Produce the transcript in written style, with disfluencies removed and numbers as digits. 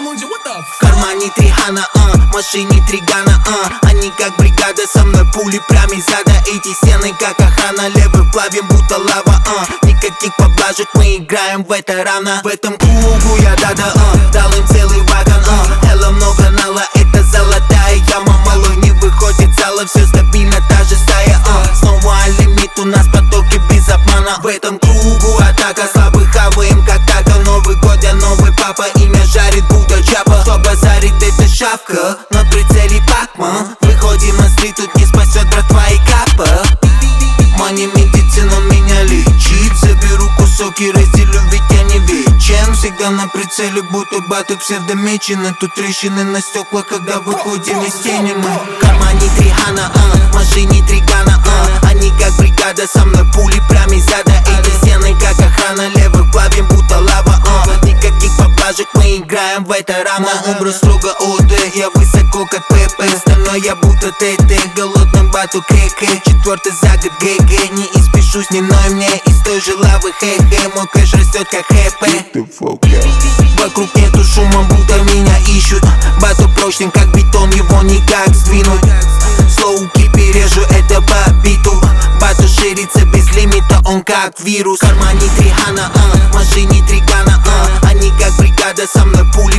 В кармане Трихана, в машине Тригана, они как бригада, со мной пули прямо из ада. Эти стены как охрана, левый плавим будто лава, никаких поблажек, мы играем в это рано. В этом кругу я дада, дал им целый вагон, Элла много нала, это золотая яма. Малой не выходит зала, все стабильно, та же стая, снова лимит, у нас потоки без обмана. В этом кругу атака, слабых хаваем как така. Новый год, я новый папа, имя жарит будто чапа. Кто базарит, это шапка, на прицеле Пакман. Выходим на стрит, тут не спасет братва и капа. Мани медицина меня лечит, заберу кусок и разделю, ведь я не вечен. Всегда на прицеле, будто баты псевдомечены. Тут трещины на стеклах, когда выходим из тени мы. В кармане Трихана, в машине Тригана, они как бригада, со мной пули прямо из ада. Эти стены как охрана, левых плавим будто лава, никаких поблажек, мы играем в это рано. Образ строго ОД, я высоко как ПП, остальное я будто ТТ. Голодным бату КК, четвертый за год ГГ. Не испишусь, не ной мне из той же лавы, хе-хе. Мой кэш растет как хэпэ. Вокруг нету шума, будто меня ищут. Бату прочный как бетон, его никак сдвинуть. Слоу кипи, режу это по биту. Бату ширится без лимита, он как вирус. В кармане Трихана, в машине Тригана, они как бригада, со мной пули